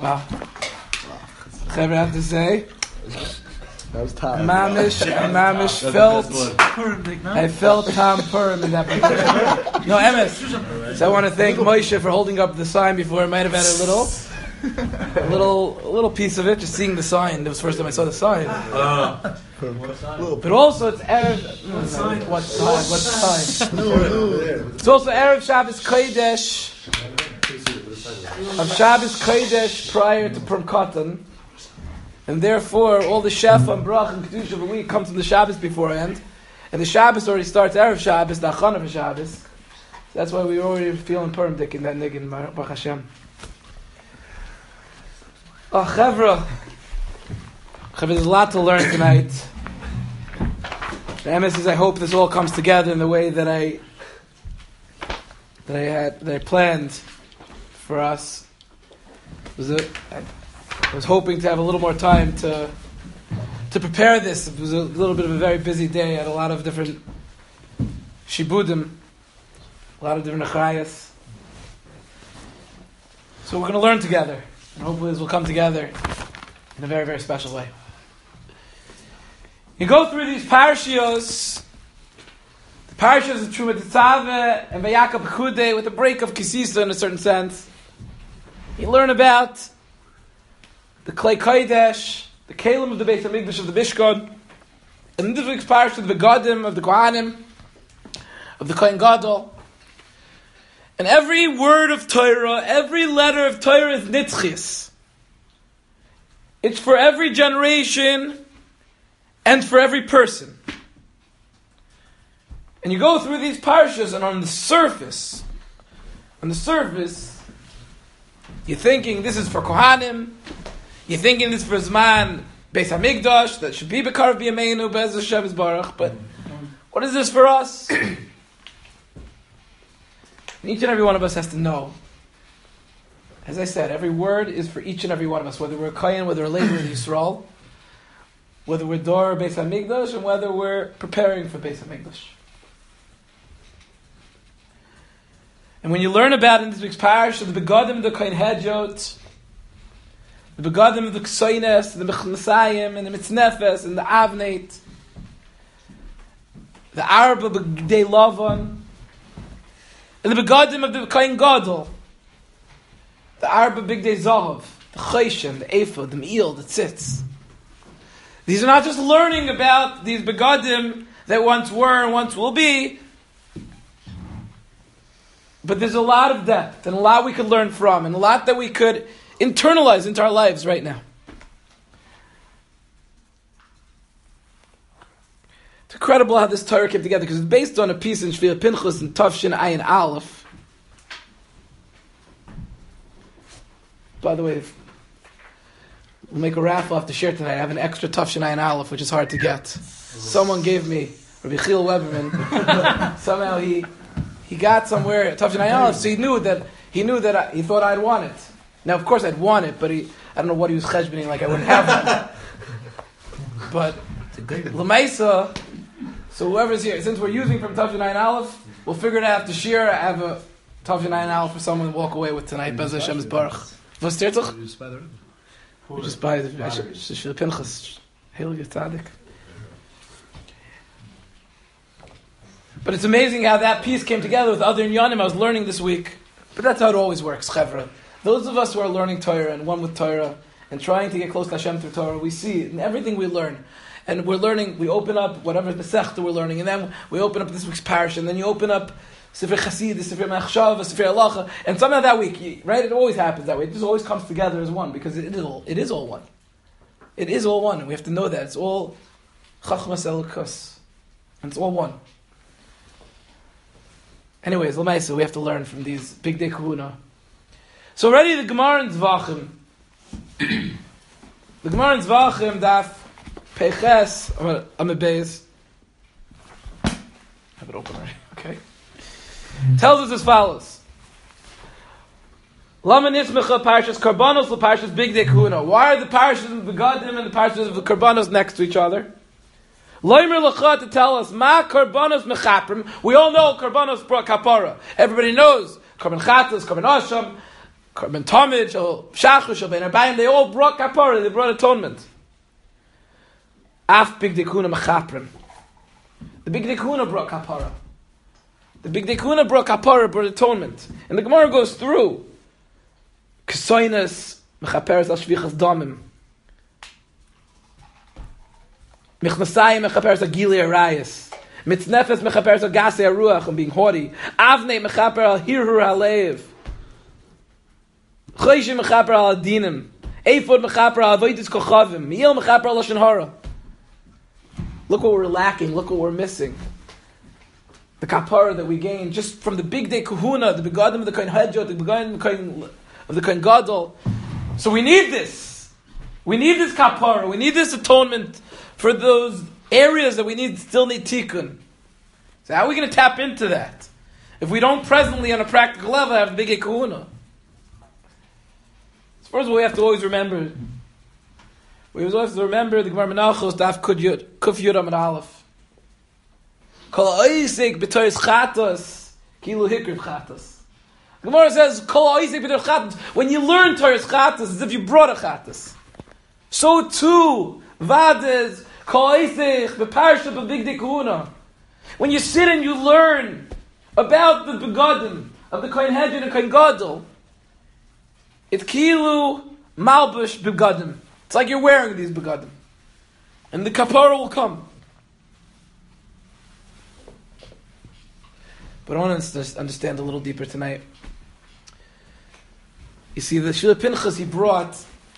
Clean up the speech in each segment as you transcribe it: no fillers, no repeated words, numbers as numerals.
I have to say, that was tired. Mamish felt. I felt Tom Purim in that particular. No, Emes. So I want to thank Moshe for holding up the sign before. I might have had a little piece of it, just seeing the sign. That was the first time I saw the sign. But also it's Erev. What time? It's also Erev Shabbos Kodesh. Of Shabbos Kodesh prior to Purim Katan. And therefore, all the Shefa and Brach and Kedusha of a week comes from the Shabbos beforehand. And the Shabbos already starts Erev Shabbos, the Achana of Shabbos. So that's why we were already feeling Purim Dik in that Niggin, Baruch Hashem. Oh, Chevra, there's a lot to learn tonight. The emes is, I hope this all comes together in the way that I planned for us. I was hoping to have a little more time to prepare this. It was a little bit of a very busy day. I had a lot of different shibudim, a lot of different achrayas. So we're going to learn together. And hopefully this will come together in a very, very special way. You go through these parashios, the parashas of Truma Tetzaveh and Vayakab Chudei with a break of Kisisa in a certain sense. You learn about the Klei Kodesh, the Kalim of the Beis HaMikdash of the Mishkan, and in this week's parasha, the Begadim of the Kohanim, of the Kohen Gadol. And every word of Torah, every letter of Torah is nitzchis. It's for every generation and for every person. And you go through these parashas, and on the surface, you're thinking this is for Kohanim, you're thinking this is for Zman Beis HaMikdash, that should be B'Karav B'Yameinu, Be'ez Hashem Yisbarach, but what is this for us? Each and every one of us has to know. As I said, every word is for each and every one of us, whether we're Kohen, whether we're later in Yisrael, whether we're Dor Beis HaMikdash, and whether we're preparing for Beis HaMikdash. And when you learn about in this week's parish, the Begadim of the Kohen Hedjot, the Begadim of the Ksoines, the Mechnasayim, and the Mitznefes, and the Avneit, the Arba B'Gdei Lavan, and the Begadim of the Kohen Gadol, the Arba B'Gdei Zahav, the Choshen, the Ephod, the Me'il, the Tzitz. These are not just learning about these Begadim that once were and once will be, but there's a lot of depth and a lot we could learn from and a lot that we could internalize into our lives right now. It's incredible how this Torah came together because it's based on a piece in Shvil Pinchas and Tavshin Ayin Aleph. By the way, we'll make a raffle after share tonight. I have an extra Tavshin Ayin Aleph, which is hard to get. Someone gave me, Rabbi Chil Weberman, somehow he got somewhere Tavshin Ayin Aleph, so he thought I'd want it. Now, of course, I'd want it, but I don't know what he was cheshbening, like I wouldn't have one. But L'maisa, so whoever's here, since we're using from Tavshin Ayin Aleph, we'll figure it out after shir. I have a Tavshin Ayin Aleph for someone to walk away with tonight. Bez Hashem Yisbarach. Was steert toch? We just buy the Shvil Pinchas. Heilige Tzaddik. But it's amazing how that piece came together with other inyanim I was learning this week. But that's how it always works, Chevra. Those of us who are learning Torah and one with Torah and trying to get close to Hashem through Torah, we see in everything we learn. And we're learning, we open up whatever Masechta we're learning, and then we open up this week's parish, and then you open up Sefer Chasid, Sefer Machshav, Sefer Halacha, and somehow that week, right, it always happens that way. It just always comes together as one, because it is all one. It is all one, and we have to know that. It's all Chachmas Elokus. And it's all one. Anyways, L'maisa, we have to learn from these Big Day Kahuna. So already the Gemara in Zvachim. The Gemara in Zvachim, Daf Peches, Amabez. I have it open already, okay. Tells us as follows. Lama Nismecha Parshas Karbanos Parshas Big Day Kahuna. Why are the Parshas of the Begadim and the Parshas of the Karbanos next to each other? Loimer Lacha to tell us, Ma Karbanos Mechaprim. We all know Karbanos brought Kapara. Everybody knows Karban Chatas, Karban Asham. Ben Tamid, Shachar, Ben Arbayim, they all brought kapara, they brought atonement. Af Big Dekuna Mechaprim. The Big Dekuna brought kapara. The Big Dekuna brought kapara, brought atonement. And the Gemara goes through Kesoinas, Mechaperes al Shvichas Damim. Michnasayim Mechaperes al Gili Arayas. Mitznefes Mechaperes al Gasi Aruach, and being haughty. Avne Mechaper al Hirhur Halev. Choshim Mechaper al Adinim. Ephod Mechaper al Avoidis Kochavim. Miel Mechaper al Lashon Hara. Look what we're lacking. Look what we're missing. The kapara that we gain just from the big day kahuna, the begadim of the kohen hedjot, the begadim of the kohen gadol. So we need this. We need this kapara. We need this atonement for those areas that we still need tikkun. So how are we going to tap into that if we don't presently, on a practical level, have big day kahuna? So first of all, we have to always remember. We always have to remember the Gemara Menachos Daf Kuf Yud Amud Aleph. Kol Oisik b'Toras Chatos Kilu Hikriv Chatos. The Gemara says Kol Oisik b'Toras Chatos. When you learn Toras Chatos, as if you brought a Chatos. So too, Vades Kol Oisik b'Parsha b'Bigdei Kahuna. When you sit and you learn about the begadim of the Kohen Hedjot and Kohen Gadol, it's Kilu Malbush begadim. It's like you're wearing these begadim. And the kapara will come. But I want to understand a little deeper tonight. You see, the Shila Pinchas, he brought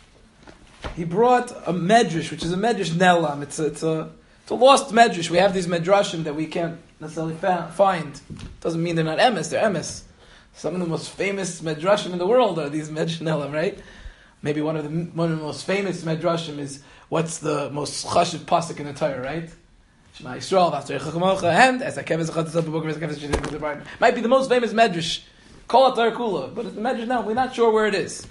a medrash, which is a medrash nelam. It's a lost medrash. We have these medrashim that we can't necessarily find. Doesn't mean they're not emes, they're emes. Some of the most famous medrashim in the world are these medrash nelam, right? Maybe one of the most famous medrashim is what's the most chashiv pasuk in the Torah, right? Shema Yisrael, V'asar Yechachamocha, and as Hakeves Achatzah B'Boker V'Hakeves Shedid B'Debrayim. Might be the most famous medrash, Kol HaTorah Kula, but it's the medrash now. We're not sure where it is.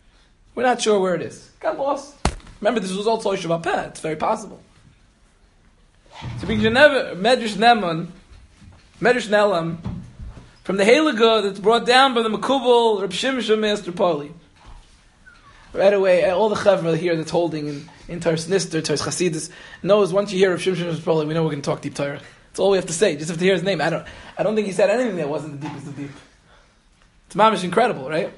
Got lost. Remember, this was also Yishuv HaPeh. It's very possible. So we can never medrash nelam, from the Halaga that's brought down by the Makubal Reb Shimshon Master Pali. Right away, all the chevra here that's holding in Taras Nister, Taras Chasidus, knows once you hear of Shimshon Shpoli, we know we're going to talk deep Torah. That's all we have to say. Just have to hear his name. I don't think he said anything that wasn't the deepest of deep. It's mamish incredible, right?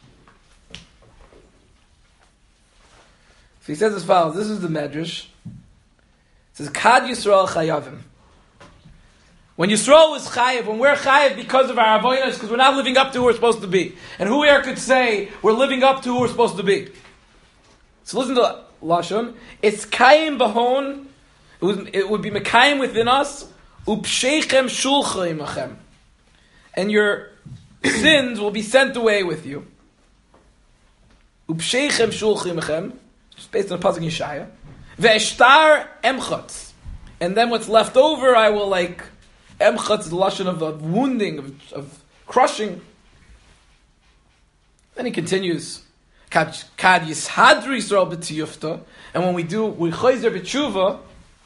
So he says as follows. This is the medrash. It says, Kad Yisrael Chayavim. When Yisrael is chayiv, when we're chayiv because of our avodas, because we're not living up to who we're supposed to be. And who here could say we're living up to who we're supposed to be? So listen to Lashon. It's kayim bahon. It would be mekayim within us. Upsheichem shulcha imachem. And your sins will be sent away with you. Upsheichem shulcha imachem. Just based on the pasuk in Yeshaya. Ve'eshtar emchatz. And then what's left over, I will Emchatz is the lashon of wounding, of crushing. Then he continues, Kad yishadri Yisrael b'tiyufta, and when we choyzer b'tshuva,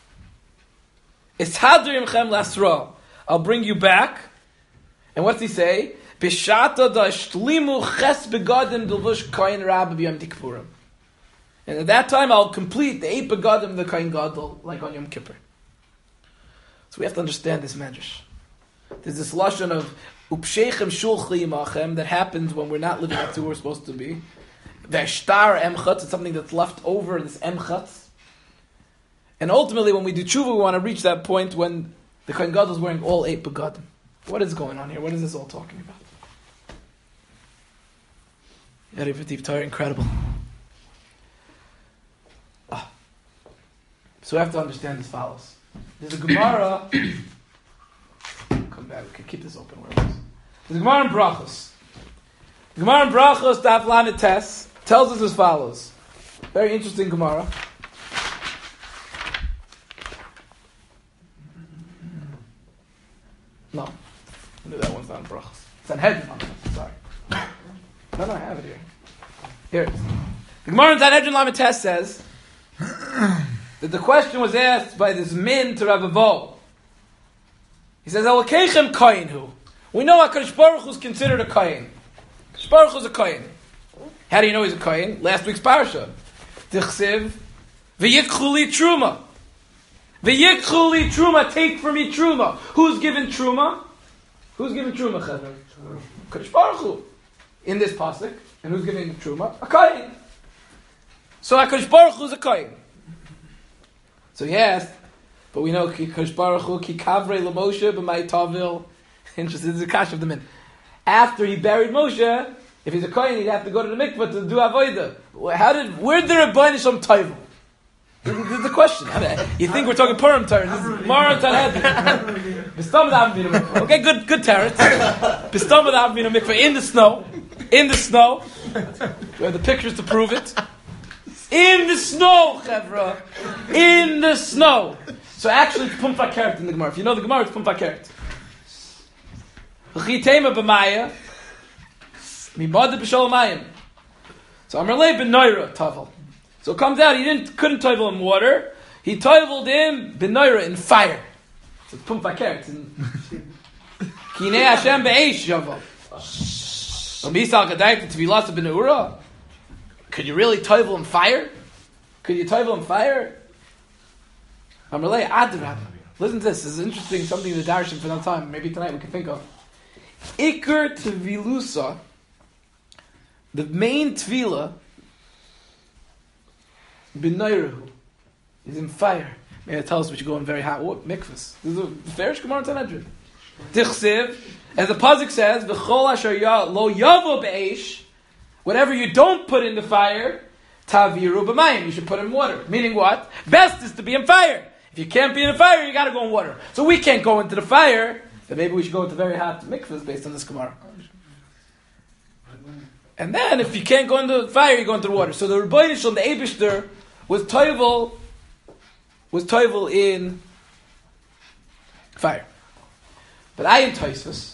ishadri imchem lasra, I'll bring you back. And what's he say? B'shata da shtlimu ches begadim d'lvush koyin rabbi b'yom tikpurim. And at that time, I'll complete the 8 begadim of the koyin gadol, like on Yom Kippur. So we have to understand this medrash. There's this lashon of upsheichem shulchi imachem that happens when we're not living up to who we're supposed to be. Ve'eshtar emchatz, it's something that's left over, this emchatz. And ultimately, when we do tshuva, we want to reach that point when the kohen gadol is wearing all 8 begadim. What is going on here? What is this all talking about? Yariv Torah, incredible. So we have to understand as follows. There's a Gemara. Come back. We can keep this open. Where it was. There's a Gemara in Brachos. The Gemara in Brachos, Daf Lamed Tes, tells us as follows. Very interesting Gemara. No, I knew that one's not in Brachos. It's on Hedron. Sorry. No, I have it here. Here it is. The Gemara in Sanhedrin Lamed Tes says that the question was asked by this min to Rav Avo. He says, Elokechem kohen hu. We know HaKadosh Baruch Hu is considered a kohen. HaKadosh Baruch Hu is a kohen. How do you know he's a kohen? Last week's parsha. Tichsiv, v'yikchu li truma. V'yikchu li truma, take from me truma. Who's given truma? Who's giving truma, Chevron? Kadosh Baruch Hu. In this pasuk. And who's giving truma? A kohen. So HaKadosh Baruch Hu is a kohen. So he asked, but we know Kadosh Baruch Hu, ki kavrei l'Moshe b'may tavil. Interesting, this is a kash of the min. After he buried Moshe, if he's a kohen, he'd have to go to the mikvah to do avodah. Where did the Rebbeinu Shalom tavil? This is the question. You think we're talking Purim Torah? This is Mara Tanhadin. Bistam the mikvah. Okay, good tarot. Bistam the mikvah in the snow. In the snow. We have the pictures to prove it. In the snow, Chevra. In the snow. So actually, it's Pumpa Keret in the Gemara. If you know the Gemara, it's Pumpa Keret. Chitema b'maya. Mimada b'shol mayim. So Amrlei ben Noira tavel. So it comes out, he couldn't toivel in water. He toiveled in b'noira, in fire. So it's Pumpa Keret. Kinei Hashem be'esh yavel. Misal Gadayt to be lost of Beneura. Could you really toivel in fire? Could you toivel in fire? Amrlei Adrab. Listen to this. This is interesting. Something in the Darshim for no time. Maybe tonight we can think of. Iker Tevilusa. The main Tvila. B'noirahu. Is in fire. May I tell us we should go in very hot mikvahs. This is a fairish Gemara Tanedrin. Tichsiv. As the pasuk says, "V'chol asher lo yavo be'esh," whatever you don't put in the fire, taviru b'mayim, you should put in water. Meaning what? Best is to be in fire. If you can't be in the fire, you got to go in water. So we can't go into the fire. Then maybe we should go into very hot mikvahs based on this Gemara. And then, if you can't go into the fire, you go into the water. So the Rebbeinu Shalom, the Eibishter, was toivel in fire. But I am Tosfos.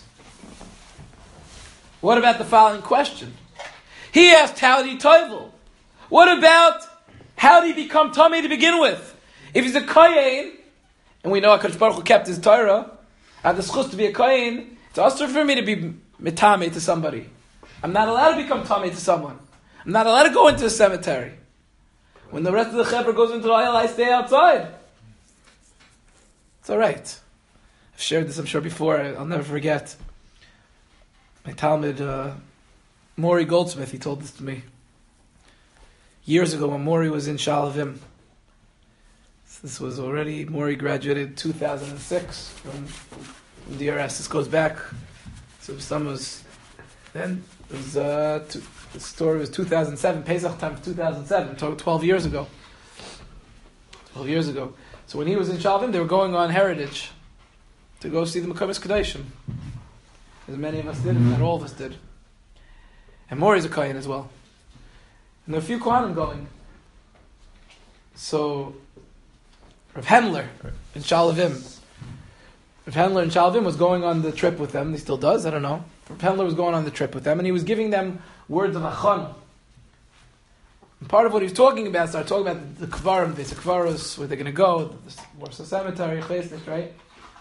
What about the following question? He asked, how did he toivel? What about, how did he become Tomei to begin with? If he's a Kohen, and we know HaKadosh Baruch Hu kept his Torah, I have the schus to be a Kohen, it's also for me to be Mitame to somebody. I'm not allowed to become Tomei to someone. I'm not allowed to go into a cemetery. When the rest of the Chevra goes into the oil, I stay outside. It's alright. I've shared this, I'm sure, before. I'll never forget. My Talmud, Maury Goldsmith, he told this to me. Years ago, when Maury was in Shalavim. This was already, Maury graduated 2006 from DRS. This goes back. So some was, then, it was, the story was 2007, Pesach time of 2007, 12 years ago. 12 years ago. So when he was in Shalavim, they were going on heritage to go see the Mekamis Kadeshim. As many of us did, not all of us did. And Maury's a Kohen as well. And there are a few Kohanim going. So, Rav Hendler in Shalavim. Rav Hendler in Shalavim was going on the trip with them. He still does, I don't know. Rav Hendler was going on the trip with them, and he was giving them words of Achon. And part of what he was talking about, started talking about the Kvarim, the Kvaros, where they're going to go, the Warsaw Cemetery, Chesnish, right?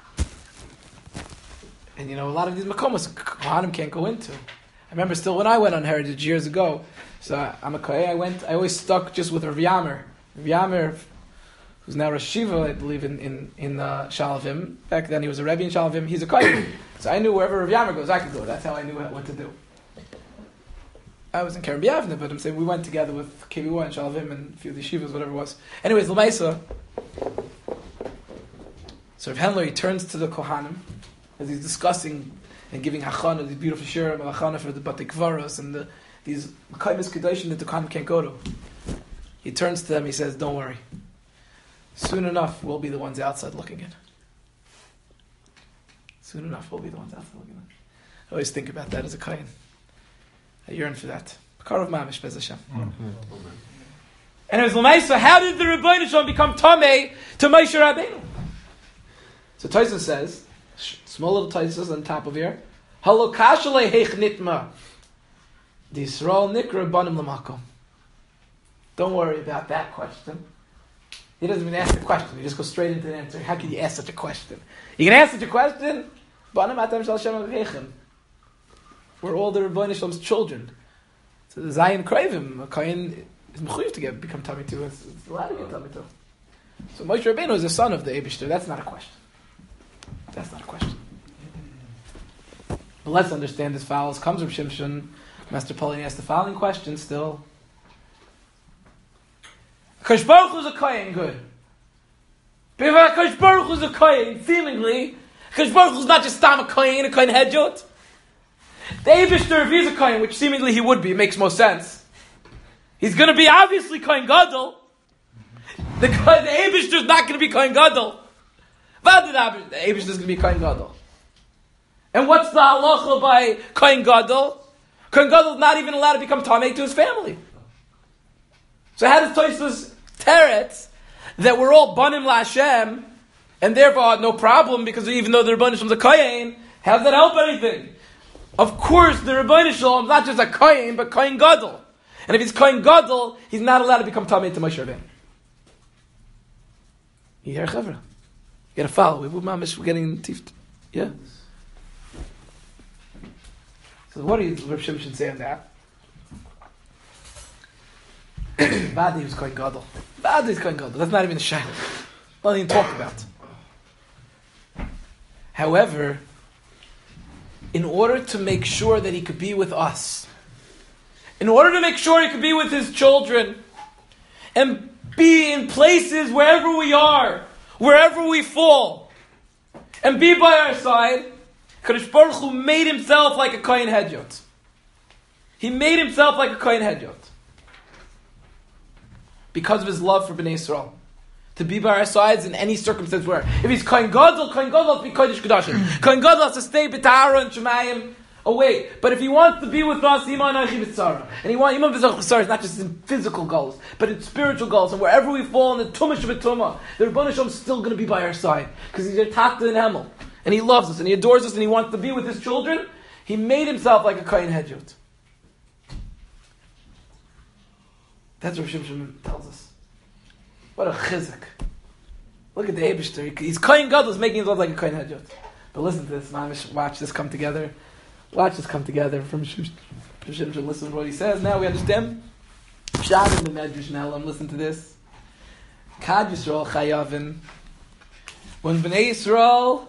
And a lot of these makomos, Kohanim can't go into. I remember still when I went on heritage years ago, so I'm a Kohen, I always stuck just with Rav Yamer. Rav Yamer, who's now Rosh Shiva, I believe, in Shalavim. Back then he was a Rebbe in Shalavim, he's a Kohen. So I knew wherever Rav Yamer goes, I could go. That's how I knew what to do. I was in Kerem B'Yavne, but I'm saying we went together with KBY and Shalavim and a few of the yeshivas, whatever it was. Anyways, L'maisa. So Rav Hendler, he turns to the Kohanim, as he's discussing and giving hachana, these beautiful shirim, hachana for the Batei Kvaros and these Kaimis Kedoshim that the Kohanim can't go to. He turns to them, he says, don't worry. Soon enough, we'll be the ones outside looking in. Soon enough, we'll be the ones outside looking in. I always think about that as a Kohen. I yearn for that. Karov Mamish, Bez Hashem. And it was L'maisa, how did the Rebbeinu Shalom become Tomei to Moshe Rabbeinu? So Tosfos says, small little Tosfos on top of here, Halo kashalei heich nitma, the Yisrael nikra banim l'makom. Don't worry about that question. He doesn't even ask the question. He just goes straight into the answer. How can you ask such a question? You can ask such a question? Banim atam shal Hashem avechem. We're all the Rebbeinu Shalom's children. So the Zion Kravim, a Kohen is mechuyev to become Tamei too. It's allowed to get Tamei too. So Moshe Rabbeinu is the son of the Eibishter. That's not a question. That's not a question. But let's understand this follows. Comes from Shimshon. Master Pauline asks the following question still. Akash Baruch Hu is a Kohen, good. But if Akash Baruch Hu is a Kohen, seemingly, Akash Baruch Hu is not just Stam a Kohen Hedjot. The Eibishter, if he's a Kohen, which seemingly he would be, makes most sense. He's going to be obviously Kohen Gadol. The Eibishter is not going to be Kohen Gadol. The Eibishter is going to be Kohen Gadol. And what's the halacha by Kohen Gadol? Kohen Gadol is not even allowed to become Tamei to his family. So how does Tosfos teretz that we're all banim LaHashem and therefore no problem because even though the Rebbeinu Shalom is a Kohen, how does that help anything? Of course, the Rebbeinu Shalom is not just a Kohen, but Kohen Gadol. And if he's Kohen Gadol, he's not allowed to become Tamei to Moshe Rabbeinu. You hear, Chavra? You got to follow. We're getting tiefed. Yeah? So what does Reb Shimshon say on that? Vadi was Kohen Gadol. Vadi is Kohen Gadol. That's not even a shayla. Nothing to talk about. However, in order to make sure that he could be with us, in order to make sure he could be with his children, and be in places wherever we are, wherever we fall, and be by our side, Kadosh Baruch Hu made himself like a Kohen Hedjot. He made himself like a Kohen Hedjot. Because of his love for Bnei Yisrael. To be by our sides in any circumstance where. If he's Kohen Gadol has to be Kodesh Kodashim. Kohen Gadol has to stay B'Tahara and Shemayim away. But if he wants to be with us, Iman Achi B'Tzara. And Iman B'Tzara is not just in physical goals, but in spiritual goals. And wherever we fall in the Tumah Shabbatuma, the Rebbeinu Shalom is still going to be by our side. Because he's a Tachta in Hemel. And he loves us, and he adores us, and he wants to be with his children. He made himself like a Kohen Hedjot. That's what Shimshon tells us. What a chizuk. Look at the Eibishter. He's Kohen Gadol, making himself like a Kohen Hedjot. But listen to this, mamish. Watch this come together. Watch this come together from Shimshon. Listen to what he says. Now we understand. Pshat in the Medrash now. Listen to this. Kad Yisrael Chayavin. When Bnei Yisrael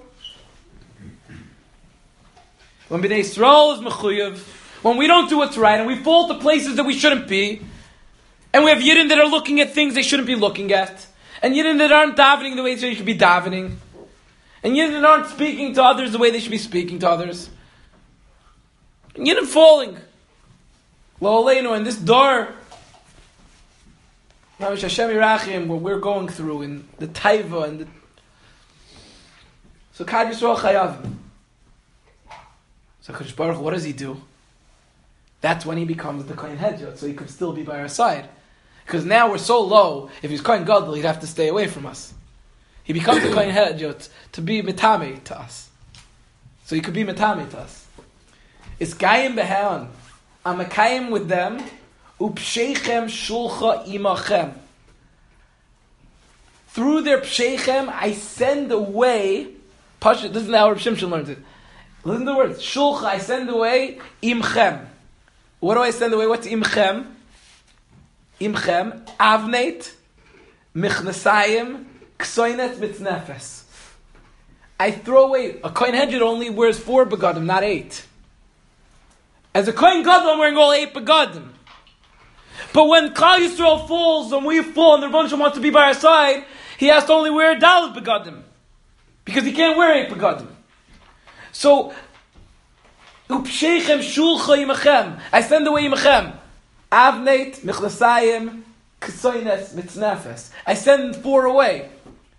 is mechuyev, when we don't do what's right, and we fall to places that we shouldn't be, and we have Yidden that are looking at things they shouldn't be looking at, and Yidden that aren't davening the way they should be davening, and Yidden that aren't speaking to others the way they should be speaking to others, and Yidden falling. Lo Aleinu, in this door, Mamish Hashem Yirachim, what we're going through, in the Taiva, and the... So Kad Yisrael Chayavim. So Kadosh Baruch Hu, what does he do? That's when he becomes the Kohen Hedjot, so he could still be by our side. Because now we're so low, if he's Kohen Gadol, he'd have to stay away from us. He becomes the Kohen Hedjot to be Metame to us. So he could be Metame to us. It's Gayim Behan. I'm a Kayim with them. Upsheichem Shulcha Imachem. Through their Psheichem, I send away. This is how Reb Shimshon learns it. Listen to the words. Shulcha, I send away imchem. What do I send away? What's imchem? Imchem, avneit, michnasayim, ksoinet mitznefes. I throw away. A Kohen Hedjot only wears 4 begadim, not 8. As a Kohen Gadol, I'm wearing all 8 begadim. But when Klal Yisrael falls, and we fall, and the Rebbeinu Shalom wants to be by our side, he has to only wear Dalet begadim. Because he can't wear 8 begadim. So, Upsheichem Shulcha Imachem. I send away Imachem. Avneit, Michlasayim, Ksoines, Mitznefes. I send 4 away.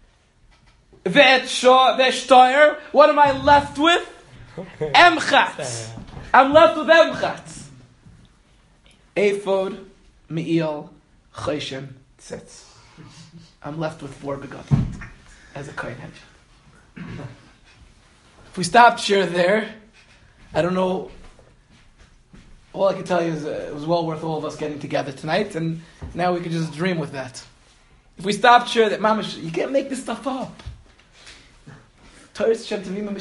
Ve'eshtayer. What am I left with? Emchatz. I'm left with Emchatz. Ephod, Me'il, Choshen, Tzitz. I'm left with 4 begadim as a Kohen Hedjot. If we stopped share there, I don't know. All I can tell you is it was well worth all of us getting together tonight, and now we can just dream with that. If we stopped share that, Mamash, you can't make this stuff up.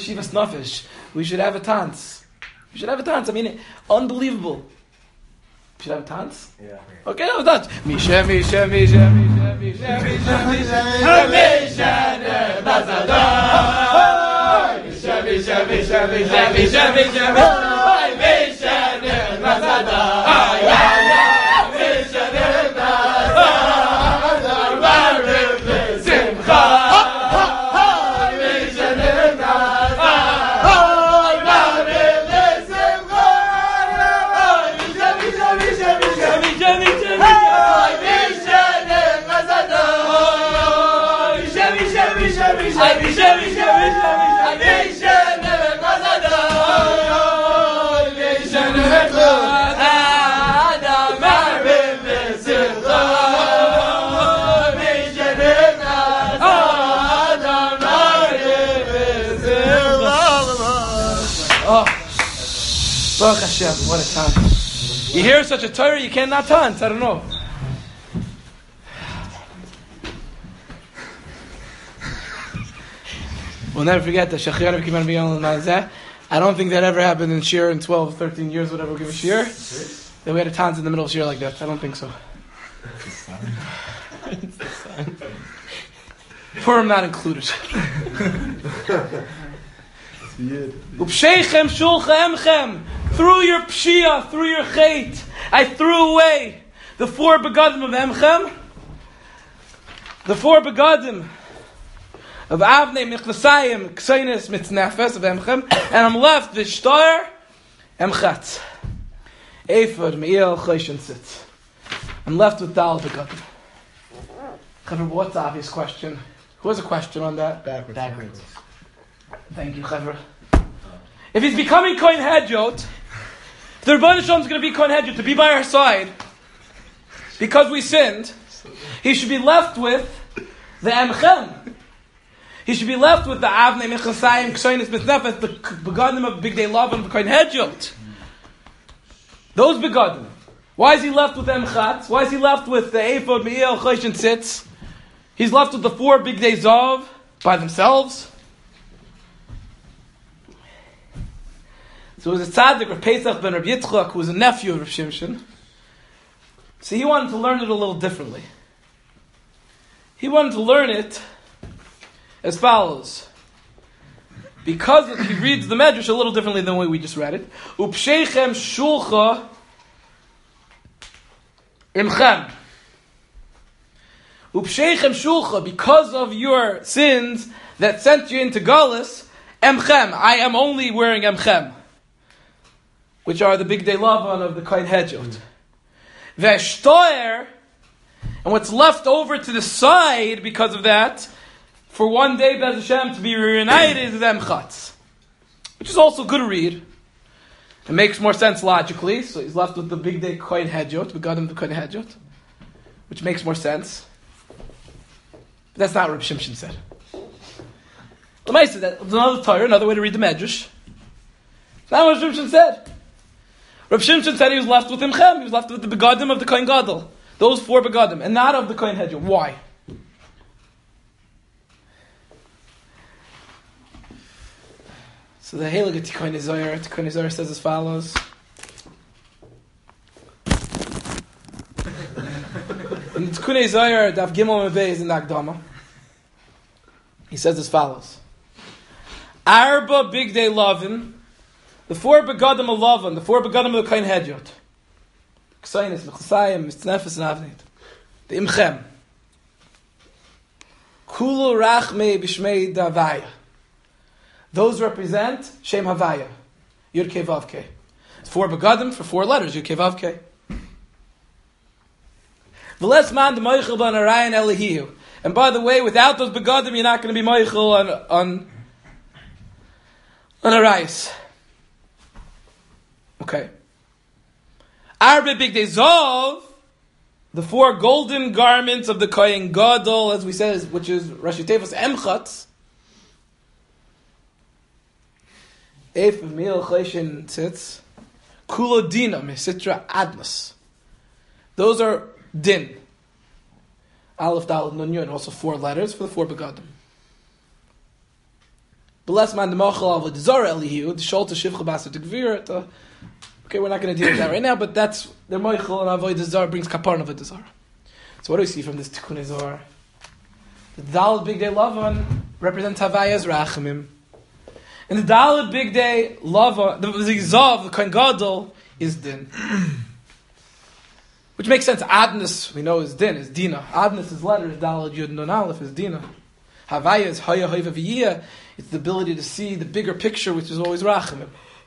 We should have a dance. We should have a dance. I mean, unbelievable. Should I have tons? Yeah. Okay, no, tons. Misha, Misha, Misha, Misha, Misha, Misha, Misha, Misha, Misha, Misha, Misha, Misha, Misha, Baruch Hashem, what a time. You hear such a Torah, you cannot taunt. I don't know. We'll never forget that Shachriyanim Kiman B'Yom L'Mazeh. I don't think that ever happened in Shir in 12, 13 years, whatever, we'll give a Shir. That we had a taunt in the middle of Shir like that. I don't think so. Purim not included. Upsheichem shulcha emchem. Through your pshia, through your chait, I threw away the 4 begadim of emchem, the 4 begadim of avnei michlasayim ksaynis mitznefes of emchem, and I'm left with shtar emchatz, ephod me'il chayshin sitz. I'm left with dal begadim. What's the obvious question? Who has a question on that? Backwards. Thank you, Chavra. If he's becoming Kohen Hedjot, if the Rebbeinu Shalom is going to be Kohen Hedjot, to be by our side, because we sinned, he should be left with the Emchem. He should be left with the Avnei Mechasayim Ksaynis Mitznefes, the begadim of Big Day Love and Kohen Hedjot. Those begadim. Why is he left with Emchatz? Why is he left with the Ephod, Me'il, Chosh, and Sitz? He's left with the 4 Big Day Zav by themselves. So it was a tzaddik, Rav Pesach ben Rav Yitzchak, who was a nephew of Rav Shimshon. So he wanted to learn it a little differently. He wanted to learn it as follows. Because he reads the Medrash a little differently than the way we just read it. Upsheichem shulcha imchem. Upsheichem shulcha, because of your sins that sent you into Galus, emchem, I am only wearing emchem, which are the Big Day Lavan of the Kohen Hedjot. Veshtoer, and what's left over to the side because of that, for one day, Bez Hashem, to be reunited is Emchatz, which is also good to read. It makes more sense logically, so he's left with the Big Day Kohen Hedjot, we got him the Kohen Hedjot, which makes more sense. But that's not what Reb Shimshon said. That's another Torah, another way to read the Medrash. That's not what Reb Shimshon said. Reb Shimshon said he was left with Imchem, he was left with the begadim of the Kohen Gadol. Those 4 begadim, and not of the Kohen Hedjot. Why? So the Heilig of Tikkun Zohar says as follows. In the Tikkun Zohar, Daf Gimel Mevei is in the Akdama. He says as follows. Arba Big Day Lavin, the 4 begadim of Lavan, the 4 begadim of the Kohen Hedjot. Ksaynis, Mechasayim, Mitznefes, and Avnit. The Imchem. Kulu Rachmei Bishmei Davaya. Those represent Shem Havaya. Yud Kei Vav Kei. It's 4 begadim for 4 letters. Yud Kei Vav Kei. V'les man de moichel ban arayin elihiu. And by the way, without those begadim, you're not going to be moichel on arayis. Okay. Arbe Big Day Zov, the 4 golden garments of the Kohen Gadol, as we said, which is Rashi Tevos Emchatz. Eif Mil Cheshin Tzitz, Kulo Dina Mesitra Admas. Those are din. Aleph Daled Nun Yud, also 4 letters for the 4 begadim. Bless man the Mochel of the Zor Elihu, the Sholta Shivcha Basa Tegvir, the Okay, we're not going to deal with that right now, but that's the Moichel and Avodah Zarah brings Kapar and Avodah Zarah. So what do we see from this Tikkun Zohar? The Dalet Big Day Lavan represents Havayas Rachamim. And the Dalet Big Day Lavan, the Zav, the Kohen Gadol, is Din. Which makes sense. Adnus, we know, is Din, is Dina. Adnus is letters, Dalet Yud Nun Aleph is Dina. Havaya is Haya Hoiva V'yiyah. It's the ability to see the bigger picture, which is always Rachamim.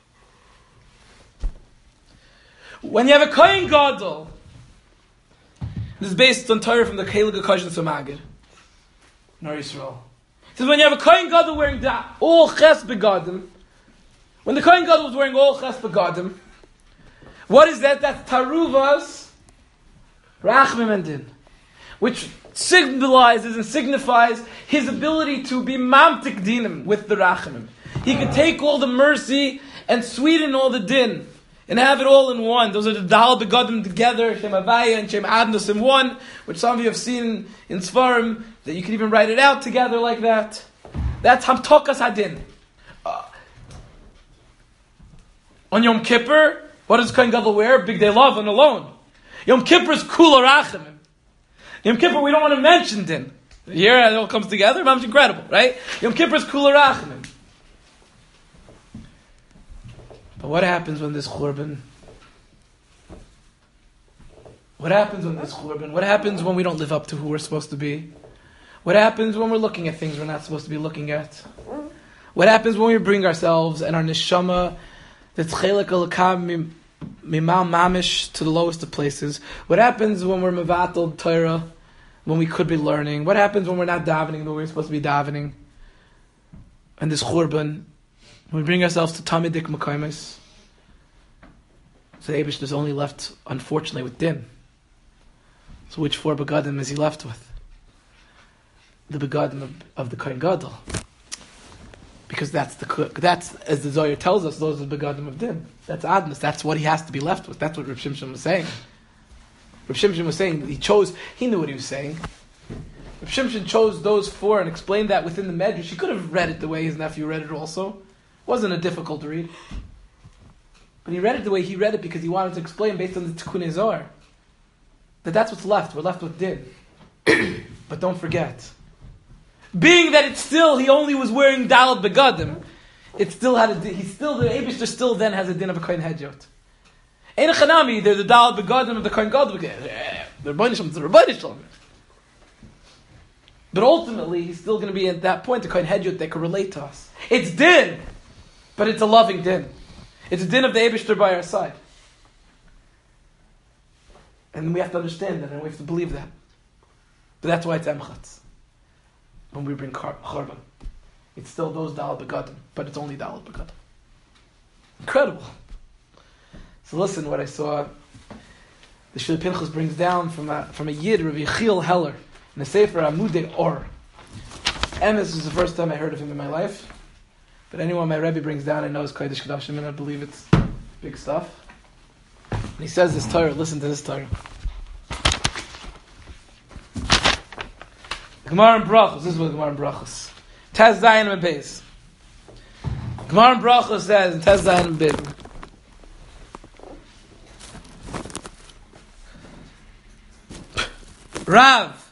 When you have a Kohen Gadol, this is based on Torah from the Keilig HaKoshen Samagid, Nar Yisrael. It says when you have a Kohen Gadol wearing all Ches Begadim, when the Kohen Gadol was wearing all Ches Begadim, what is that? That's Taruvas, Rachamim and Din, which symbolizes and signifies his ability to be Mamtik Dinim with the Rachamim. He could take all the mercy and sweeten all the Din, and have it all in one. Those are the Dal Begadim together, Shem Havaya and Shem Adnus in one, which some of you have seen in Sfarim, that you can even write it out together like that. That's Hamtokas Hadin. On Yom Kippur, what does Kohen Gadol wear? Big Day Lavan alone. Yom Kippur is Kula Rachamim. Yom Kippur, we don't want to mention Din. Here it all comes together, it's incredible, right? Yom Kippur is Kula Rachamim. But what happens when there's Churban? What happens when there's Churban? What happens when we don't live up to who we're supposed to be? What happens when we're looking at things we're not supposed to be looking at? What happens when we bring ourselves and our neshama, the tchelik alakam mimal mamish, to the lowest of places? What happens when we're mevatel Torah, when we could be learning? What happens when we're not davening the way we're supposed to be davening? And this Churban, when we bring ourselves to Tamidik Makaimis, so the Eibush is only left, unfortunately, with Din. So which four Begadim is he left with? The Begadim of the Kohen Gadol. Because that's, as the Zohar tells us, those are the Begadim of Din. That's Adnus. That's what he has to be left with. That's what Reb Shimshon was saying. Reb Shimshon was saying that he knew what he was saying. Reb Shimshon chose those four and explained that within the Medrash. He could have read it the way his nephew read it also. It wasn't a difficult read. But he read it the way he read it because he wanted to explain based on the Tikkun Zohar that's what's left. We're left with Din. But don't forget, being that it's still, he only was wearing Dalet Begadim, it still had the Eibishter still then has a Din of a Kohen Hedjot. Ein Chanami, they're the Dalet Begadim of the Kohen Gadol. They're Rebbeinu Shalom. But ultimately, he's still going to be at that point, the Kohen Hedjot that can relate to us. It's Din, but it's a loving Din. It's a Din of the Eibishter by our side. And we have to understand that, and we have to believe that. But that's why it's Emchatz. When we bring Chorban. It's still those Dalet Begadim, but it's only Dalet Begadim. Incredible. So listen what I saw. The Shir Pinchas brings down from a Yid, Rabbi Yechiel Heller, in the Sefer Amudei Or. And this is the first time I heard of him in my life. But anyone my Rebbe brings down, I know is Kodesh Kodashim, and I believe it's big stuff. And he says this Torah, listen to this Torah. Gemara and Brachos, this is what Gemara and Brachos. Tez Zayin and Beis. Gemara and Brachos says, Tez Zayin and Beis. Rav.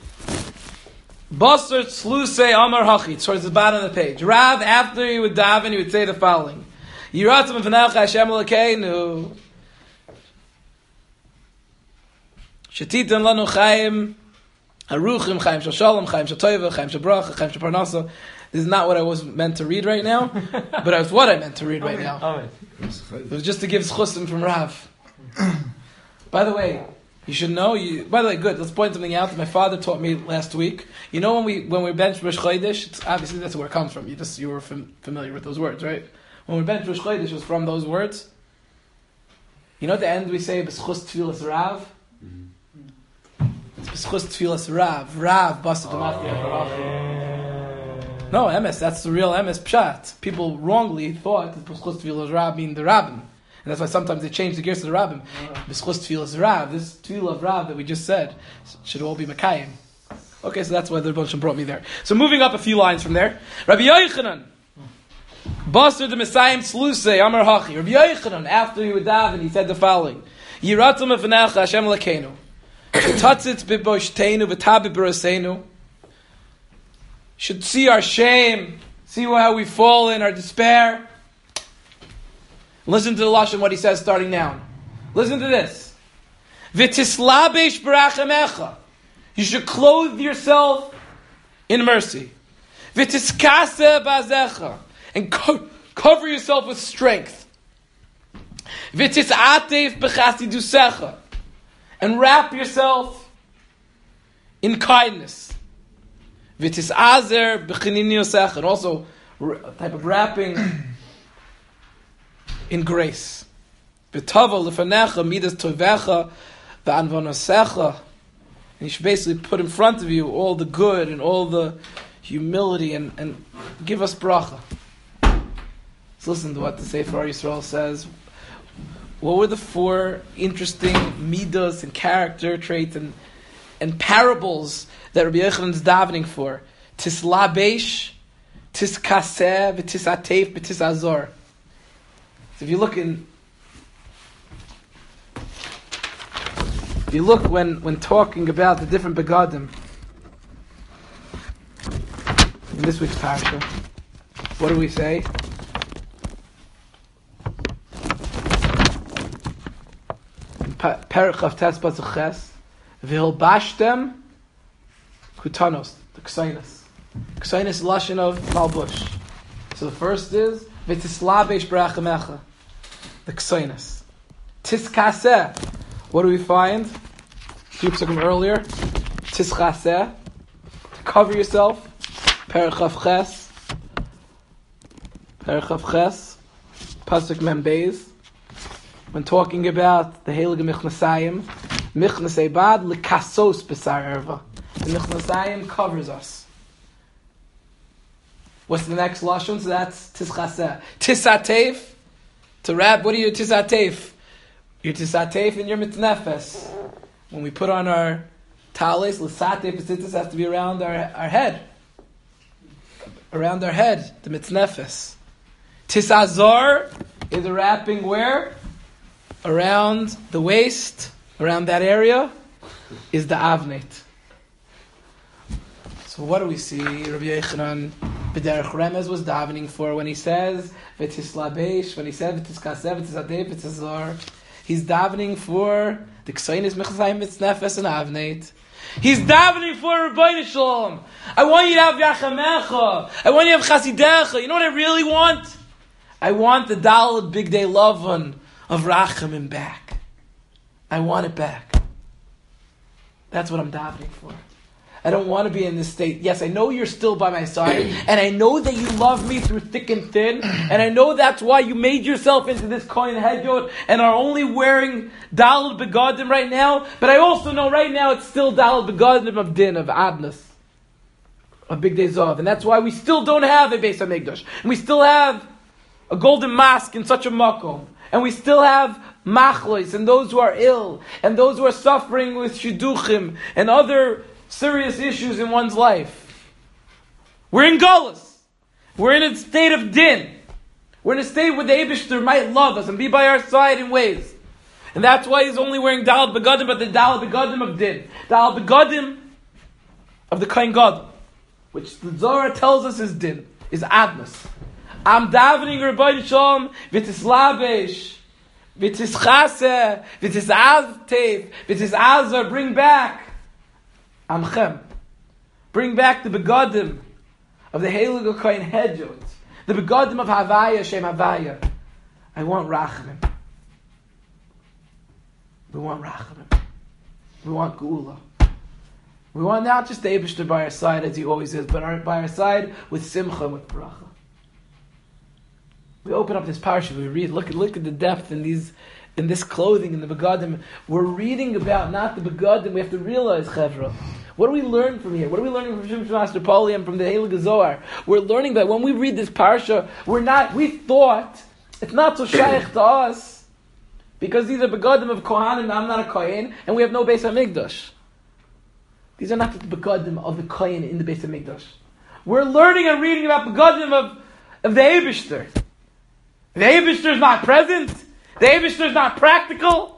Basar Tzlusei Amar Hachi, towards the bottom of the page. Rav, after he would daven, he would say the following. Yiratzim v'necha Hashem Elokeinu. Shetitan lanu chayim haruchim, chayim shel shalom, chayim shel toiva, chayim shel bracha, chayim shel parnasa. This is not what I was meant to read right now, but it's what I meant to read right now. It was just to give schusim from Rav. By the way, you should know. By the way, good. Let's point something out that my father taught me last week. You know when we bench Rosh Chodesh, it's obviously that's where it comes from. You were familiar with those words, right? When we bench Rosh Chodesh, it was from those words. You know at the end we say B'schus Tfilas Rav. It's B'schus Tfilas Rav. Rav Basa B'machli. No, emes. That's the real emes pshat. People wrongly thought that B'schus Tfilas Rav mean the Rabbim. And that's why sometimes they change the gears to the Rabbim. B'schus Tfilas Rav, this Tfilah of Rav that we just said, should all be Makayim. Okay, so that's why the Rebbe brought me there. So moving up a few lines from there. Rabbi Yochanan. Basar the Messiah Slusei Amar Hachi. Rabbi Yochanan, after he would daven, he said the following: Yiratum Efanecha Hashem Elokeinu, Shetatzitz B'Boshteinu V'Tabi B'Roseinu. Should see our shame, see how we fall in our despair. Listen to the lashon what he says starting now. Listen to this: V'Tislabesh B'Rachamecha. You should clothe yourself in mercy. V'Tiskase B'Azecha. And cover yourself with strength. V'tis'atef b'chasidusecha. And wrap yourself in kindness. V'tis'azer b'chininiyosecha. And also a type of wrapping in grace. V'tavo l'fanecha midas tovecha v'anvonosecha. And you should basically put in front of you all the good and all the humility and give us bracha. Listen to what the Sefer Yisrael says. What were the 4 interesting midos and character traits and parables that Rabbi Yochanan is davening for? Tislabesh, tiskaseh, v'tisatef, v'tisazor. So if you look when talking about the different begadim in this week's parasha, what do we say? Perek Chavtes Pasuk V'hilbashtem Kutanos, the Ksainis. Ksainis lashon of Malbush. So the first is V'tislabesh B'Rachamecha, the Ksainis. Tiskaseh. What do we find? A few psukim earlier. Tiskaseh, to cover yourself. Perek Chavches. Perek Chavches. Pasuk Mem Beis. When talking about the Heilige Michnasayim, Michnasei Bad L'kasos B'sar Erva. The Michnasayim covers us. What's the next lashon? So that's Tischaseh. Tisatef, to wrap. What are you Tisatef? You're Tisatef in your mitnefes. When we put on our talis, L'satef B'sitis has to be around our head. Around our head, the mitnefes. Tisazor is the wrapping where? Around the waist, around that area, is the avnet. So what do we see? Rabbi Yochanan B'derech Remez was davening for when he says V'tislabesh, when he said V'tiskaseh, V'tisadeh, V'tizor. He's davening for the Ksainis Mechazayim Mitznefes and Avnet. He's davening for Rabbeinu Shalom. I want you to have Yachamecha. I want you to have Chasidecha. You know what I really want? I want the Daled Big Day Lavan of Rachamim back. I want it back. That's what I'm davening for. I don't want to be in this state. Yes, I know you're still by my side, and I know that you love me through thick and thin, and I know that's why you made yourself into this Kohen Hedyot and are only wearing Daled Begadim right now, but I also know right now it's still Daled Begadim of Din, of Adnas, of Big Day Zav, and that's why we still don't have a Beis HaMikdash, and we still have a golden mask in such a makom. And we still have machlois, and those who are ill, and those who are suffering with shidduchim, and other serious issues in one's life. We're in Gullus. We're in a state of din. We're in a state where the Eibishter might love us and be by our side in ways. And that's why he's only wearing Daled Begadim, but the Daled Begadim of din. Daled Begadim of the Kohen Gadol, which the Zohar tells us is din, is adnas. I'm davening Rabbeinu Shalom, v'tislabesh, v'tischaseh, v'tisaztev, v'tisazar, bring back Amchem. Bring back the begadim of the Heilige Kohen Hedyot, the begadim of Havaya, Shem Havaya. I want Rachamim. We want Rachamim. We want Geula. We want not just the Eibishter by our side as he always is, but by our side with Simcha and with Bracha. We open up this parsha, we read, look at the depth in this clothing, in the begadim. We're reading about not the begadim, we have to realize, Chevra. What do we learn from here? What are we learning from Shimshon Master Poli and from the Heilige Zohar? We're learning that when we read this parsha, we thought, it's not so shaykh to us, because these are begadim of Kohanim, I'm not a Kohen, and we have no Beis HaMikdash. These are not the begadim of the Kohen in the Beis HaMikdash. We're learning and reading about begadim of of the Eibishter. The Eibishter is not present. The Eibishter is not practical.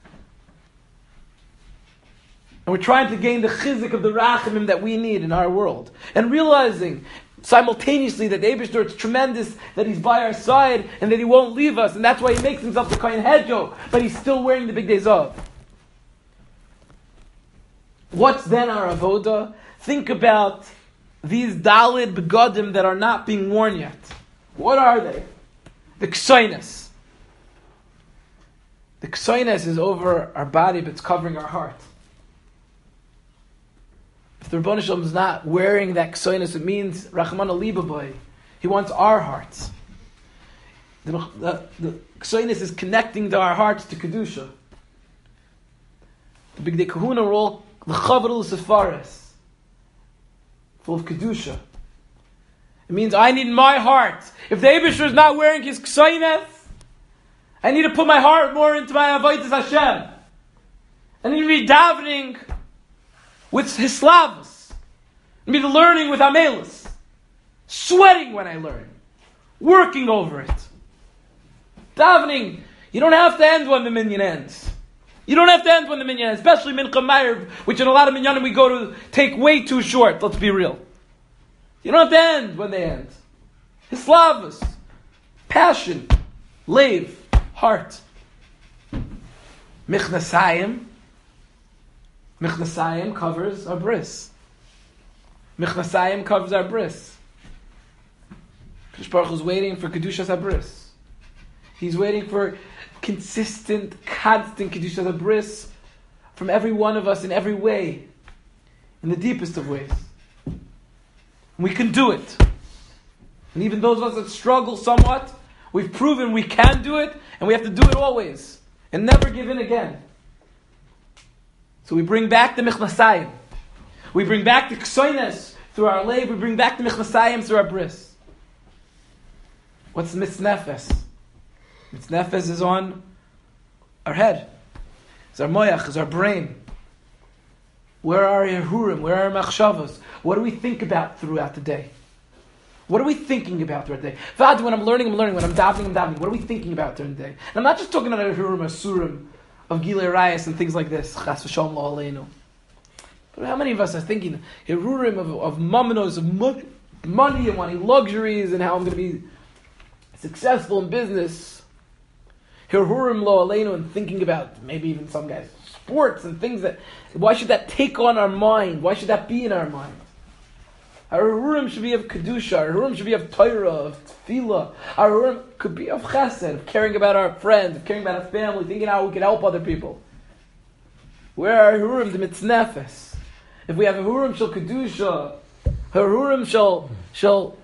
And we're trying to gain the chizik of the rachamim that we need in our world. And realizing simultaneously that the Eibishter, it's tremendous that He's by our side and that He won't leave us. And that's why He makes Himself the Kohen Hedjo, but He's still wearing the big days of. What's then our avoda? Think about these dalid begodim that are not being worn yet. What are they? The ksoines. The ksoines is over our body, but it's covering our heart. If the Rebbeinu Shalom is not wearing that ksoines, it means Rachmana Libaboy. He wants our hearts. The ksoines is connecting to our hearts to kedusha. The Bigdei Kahuna are all l'chavadul sefaris, full of kedusha. It means I need my heart. If the Eibishter is not wearing his ksoines, I need to put my heart more into my avodas Hashem. I need to be davening with hislavos. I need to be learning with amelus. Sweating when I learn. Working over it. Davening. You don't have to end when the minyan ends. You don't have to end when the minyan ends. Especially Mincha Ma'ariv, which in a lot of minyanim we go to take way too short. Let's be real. You don't have to end when they end. Hislavos. Passion. Lave. Heart. Michnasayim. Michnasayim covers our bris. Michnasayim covers our bris. Kadosh Baruch Hu is waiting for Kedushas HaBris. He's waiting for consistent, constant Kedushas HaBris from every one of us in every way. In the deepest of ways. And we can do it. And even those of us that struggle somewhat, we've proven we can do it, and we have to do it always. And never give in again. So we bring back the Michnasayim. We bring back the Ksoines through our lave. We bring back the Michnasayim through our bris. What's Mitznefes? Mitznefes is on our head. It's our moyach, it's our brain. Where are our Yehurim? Where are our Machshavos? What do we think about throughout the day? What are we thinking about throughout the day? Vad, when I'm learning. When I'm davening. What are we thinking about during the day? And I'm not just talking about Yehurim or Surim of Gilei Rayas and things like this. Chas v'shalom lo aleinu. But how many of us are thinking Yehurim of mamanos, of money and wanting luxuries and how I'm going to be successful in business? Yehurim lo aleinu, and thinking about maybe even some guys sports and things that. Why should that take on our mind? Why should that be in our mind? Our Yehurim should be of Kedusha. Our Yehurim should be of Torah, of Tefillah. Our Yehurim could be of Chesed, of caring about our friends, of caring about our family, thinking how we can help other people. Where are our Yehurim? The Mitznefes. If we have a Yehurim shel Kedusha, Yehurim shel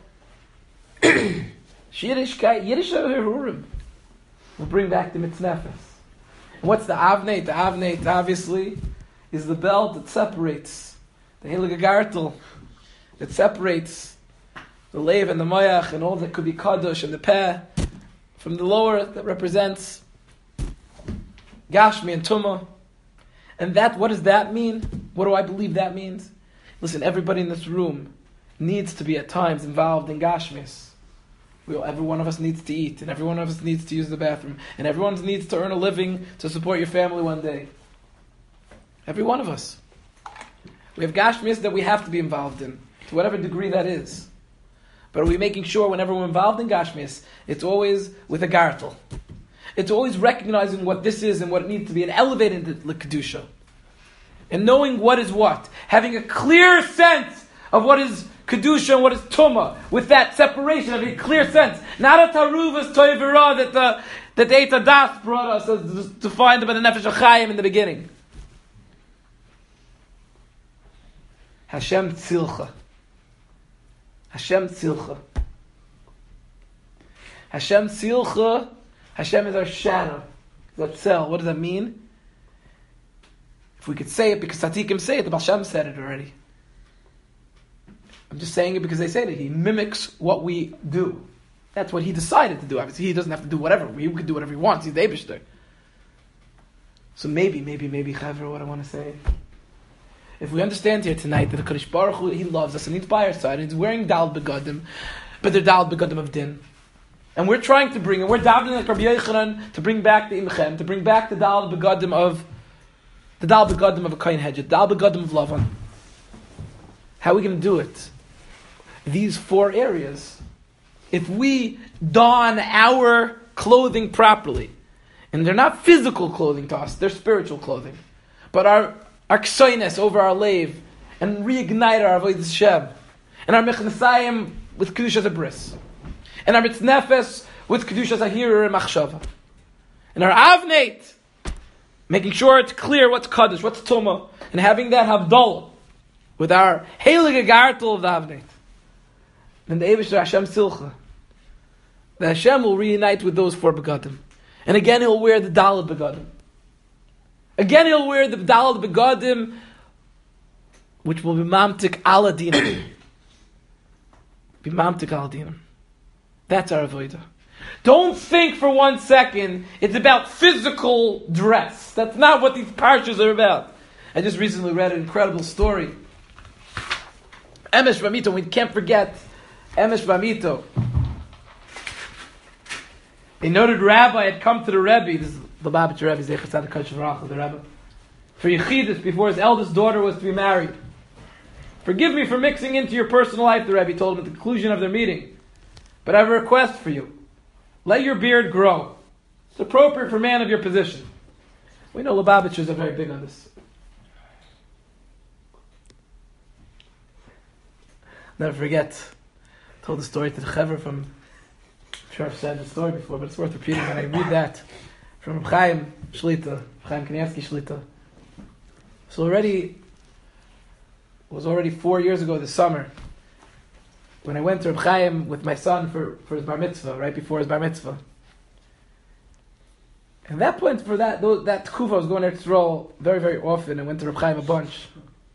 Yiddishkeit, Yiddish Yehurim. We'll bring back the Mitznefes. And what's the Avneit? The Avneit, obviously, is the belt that separates the Heilige Gartel, that separates the Lev and the Moyach and all that could be Kadosh and the Peh from the lower that represents Gashmi and Tumah. And that, what does that mean? What do I believe that means? Listen, everybody in this room needs to be at times involved in Gashmis. Every one of us needs to eat, and every one of us needs to use the bathroom, and everyone needs to earn a living to support your family one day. Every one of us. We have Gashmis that we have to be involved in, to whatever degree that is. But are we making sure whenever we're involved in Gashmis, it's always with a gartel? It's always recognizing what this is and what it needs to be, and elevating the Kedusha. And knowing what is what. Having a clear sense of what is Kedusha and what is Tumah. With that separation, having a clear sense. Not a Taruvas Toivira that the Eita Das brought us as defined by the Nefesh HaChaim in the beginning. Hashem Tzilcha. Hashem Tzilcha. Hashem Tzilcha. Hashem is our shadow. That cell. What does that mean? If we could say it, because Tzadikim say it, the Baal Shem said it already. I'm just saying it because they say that he mimics what we do. That's what he decided to do. Obviously, he doesn't have to do whatever. He could do whatever he wants. He's the Eibishter. So maybe, Chavra, what I want to say. If we understand here tonight that the Kadosh Baruch Hu, He loves us and He's by our side and He's wearing Dal Begadim, but they're Daled Begadim of Din. And we're trying to bring, and we're davening like Rabbi Yochanan to bring back the Imchem, to bring back the Daled Begadim of a Kohen Hedget, the Daled Begadim of Lavan. How are we going to do it? These 4 areas. If we don our clothing properly, and they're not physical clothing to us, they're spiritual clothing, but our ksoines over our lave, and reignite our avodas Hashem, and our mechnasayim with kedushas abris, and our mitznefes with kedushas ahira and machshava, and our avneit, making sure it's clear what's kaddish, what's tumah, and having that havdalah with our heilige gartel of the avneit. Then the Eibush Hashem Silcha, the Hashem will reunite with those 4 begadim. And again he'll wear the Daled Begadim. Again he'll wear the Daled Begadim, which will be Mamtik Aladinam. Be Mamtik Aladinam. That's our avodah. Don't think for 1 second it's about physical dress. That's not what these parshas are about. I just recently read an incredible story. Emesh Bamito, we can't forget Emesh Bamito. A noted rabbi had come to the Rebbe, this is the Lubavitcher Rebbe, Zecher Tzaddik Kodesh V'Rachel, the Rebbe, for Yechidus before his eldest daughter was to be married. Forgive me for mixing into your personal life, the Rebbe told him at the conclusion of their meeting, but I have a request for you. Let your beard grow. It's appropriate for a man of your position. We know Lubavitchers are very big on this. Never forget, I told the story to the Chaver from, I'm sure I've said the story before, but it's worth repeating when I read that from Reb Chaim Shlita, Chaim Kanievsky Shlita. So it was already 4 years ago this summer when I went to Reb Chaim with my son for his bar mitzvah, right before his bar mitzvah. And at that point, for that tkufa, I was going there to Yisrael very, very often and went to Reb Chaim a bunch.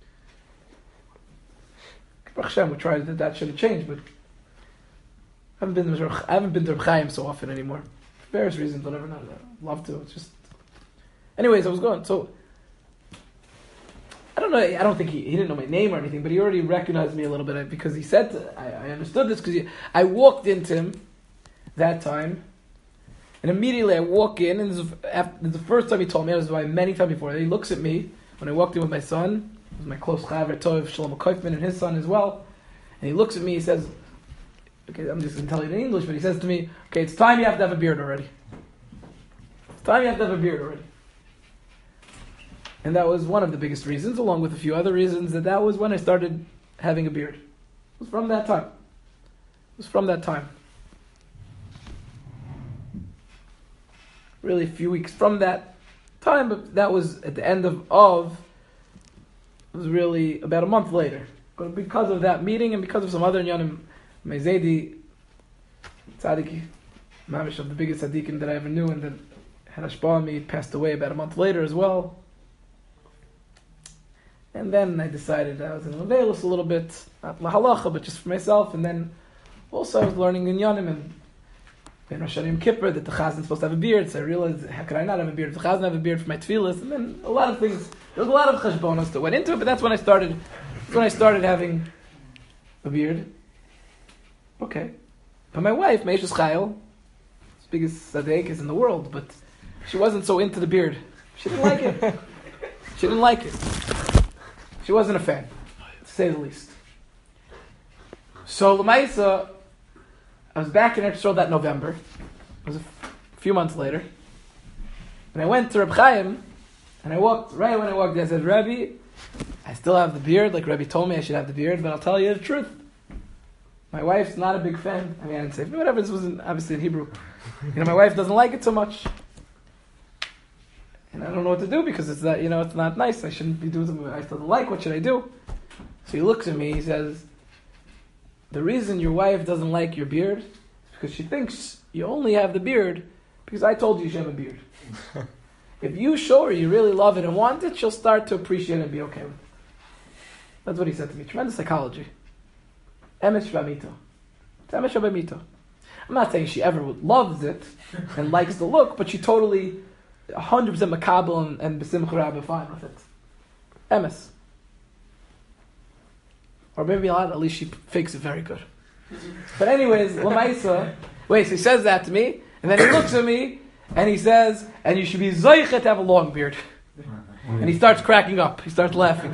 Baruch Hashem, we tried that should have changed, but I haven't been to Reb Chaim so often anymore. For various reasons, whatever, not love to. It's just... Anyways, I was going. So, I don't know, I don't think he didn't know my name or anything, but he already recognized me a little bit because he said, I understood this because I walked into him that time, and immediately I walk in, and this is the first time he told me, this was many times before. He looks at me when I walked in with my son, it was my close chaver Tov, Shlomo Koifman, and his son as well, and he looks at me, he says, okay, I'm just going to tell you in English, but he says to me, okay, it's time you have to have a beard already. It's time you have to have a beard already. And that was one of the biggest reasons, along with a few other reasons, that was when I started having a beard. It was from that time. Really a few weeks from that time, but that was at the end of it was really about a month later. But because of that meeting and because of some other inyanim, Meizedi, tzaddik, mamish of the biggest tzaddikim that I ever knew and that had hashpah on me, passed away about a month later as well. And then I decided I was in Levelis a little bit, not lahalacha, but just for myself. And then also I was learning inyanim and in Rosh Hashanah Yom Kippur that the chazan is supposed to have a beard. So I realized, how could I not have a beard? The chazan have a beard for my tefillas. And then a lot of things, there was a lot of cheshbonos that went into it, but that's when I started having a beard. Okay. But my wife, Meishes Chayil, the biggest tzaddik in the world, but she wasn't so into the beard. She didn't like it. She wasn't a fan, to say the least. So L'maisa, I was back in Eretz Yisrael that November. It was a few months later. And I went to Reb Chaim, and right when I walked in, I said, Rebbe, I still have the beard, like Rebbe told me I should have the beard, but I'll tell you the truth. My wife's not a big fan. I mean, I didn't say, whatever, this was obviously in Hebrew. My wife doesn't like it so much. And I don't know what to do because it's not, it's not nice. I shouldn't be doing something my wife doesn't like. What should I do? So he looks at me, he says, the reason your wife doesn't like your beard is because she thinks you only have the beard because I told you should have a beard. If you show her you really love it and want it, she'll start to appreciate it and be okay with it. That's what he said to me. Tremendous psychology. Emes Shabamito. It's Emes Shabamito. I'm not saying she ever loves it and likes the look, but she totally 100% makabel and b'simcha rabba fine with it. Emes. Or maybe not, at least she fakes it very good. But anyways, Lamaisa, wait, so he says that to me, and then he looks at me, and he says, and you should be zoichet to have a long beard. And he starts cracking up. He starts laughing.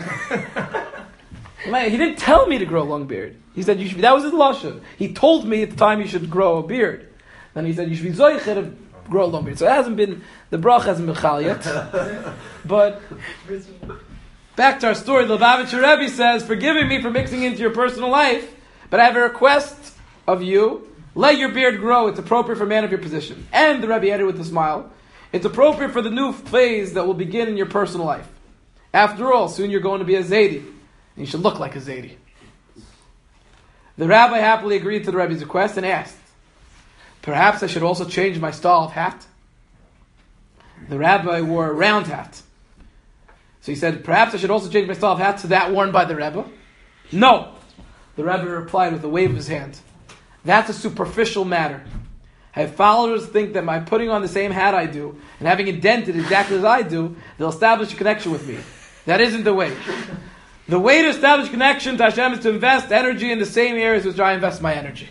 He didn't tell me to grow a long beard. He said, you should be, that was his lashon. He told me at the time you should grow a beard. Then he said, you should be zoichet to grow a long beard. So it hasn't been, the brach hasn't been chal yet. But back to our story, the Lubavitcher Rebbe says, forgiving me for mixing into your personal life, but I have a request of you, let your beard grow, it's appropriate for a man of your position. And the Rebbe added with a smile, it's appropriate for the new phase that will begin in your personal life. After all, soon you're going to be a Zaidi, and you should look like a Zaidi. The rabbi happily agreed to the Rebbe's request and asked, perhaps I should also change my style of hat? The rabbi wore a round hat. So he said, perhaps I should also change my style of hat to that worn by the Rebbe? No. The Rebbe replied with a wave of his hand. That's a superficial matter. I have followers think that by putting on the same hat I do, and having it dented exactly as I do, they'll establish a connection with me. That isn't the way. The way to establish connection to Hashem is to invest energy in the same areas which I invest my energy.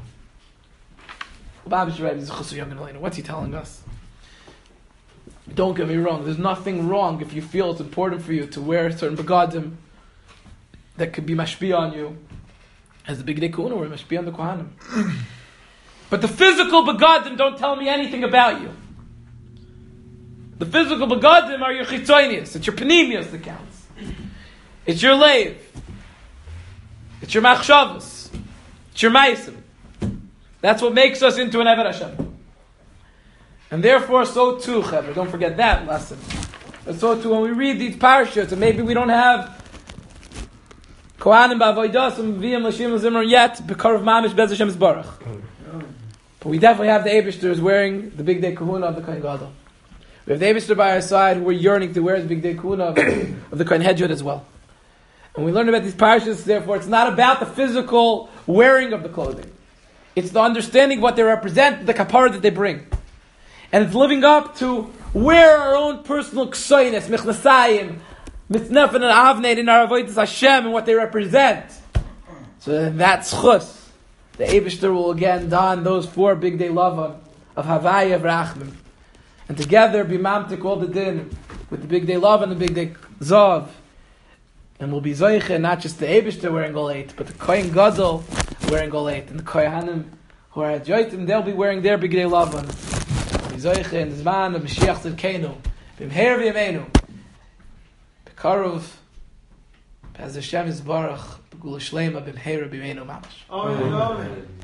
What's he telling us? Don't get me wrong, there's nothing wrong if you feel it's important for you to wear certain begadim that could be mashpia on you, as the Big Day Kuna were mashpia on the Kohanim. But the physical begadim don't tell me anything about you. The physical begadim are your chitzonius, it's your panemius that counts. It's your leiv. It's your machshavas. It's your maisim. That's what makes us into an Eved Hashem. And therefore, so too, Chevra, don't forget that lesson. And so too, when we read these parashas, and maybe we don't have Kohanim ba'avodas and V'yim l'shim l'zimmer yet, B'karav mamish bez Hashem's barach. But we definitely have the Eibishter wearing the Big Day Kahuna of the Kohen Gadol. We have the Eibishter by our side who are yearning to wear the Big Day Kahuna of the Kohen Hedjot as well. And we learn about these parashas, therefore, it's not about the physical wearing of the clothing. It's the understanding of what they represent, the kapara that they bring. And it's living up to wear our own personal ksoynes, michnasayim, mitznafen and avneit in our avodas Hashem and what they represent. So that's chus. The Eibishter will again don those 4 Big Day Lavan of Havaya of Rachman. And together be mamtik all the din with the Big Day Lavan and the Big Day Zav. And we'll be Zoiche, not just the Eibishter wearing Goleit, but the Kohen Gadol wearing Goleit. And the Kohanim who are at Joitim, they'll be wearing their Big Day Lavan. Zoiche in the Zman of Mashiach Tzidkeinu, B'mher v'yameinu, B'karov, B'ez Hashem Yisbarach, B'gula Shlema, B'mher v'yameinu Mamash.